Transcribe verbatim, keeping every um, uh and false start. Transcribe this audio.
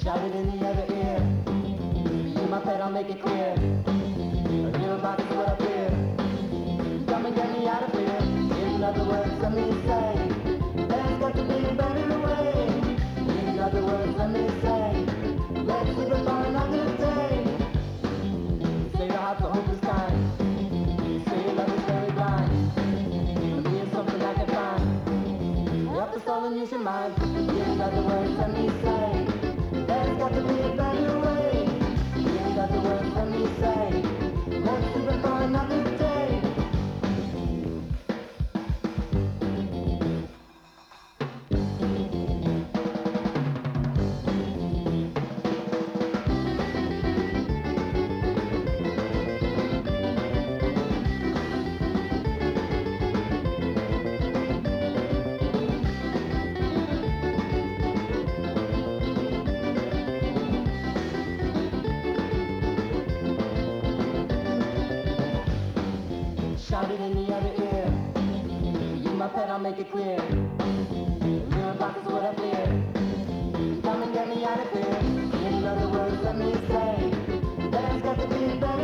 Shout it in the other ear. You my pet, I'll make it clear. A little box is what I fear. Come and get me out of here. In other words, let me say, there's got to be a better way. In other words, let me say, let's leave it for another day. Say the heart's a hopeless kind. Say your love is very blind. For me, it's something I can find. Help the soul and use your mind. In other words, let me say, there's got to be a better way. In other words, let me say, let's leave it for another day. Shout it in the other ear. You my pet, I'll make it clear. Little box is what I fear. Come and get me out of here. In other words, let me say, there's got to be a better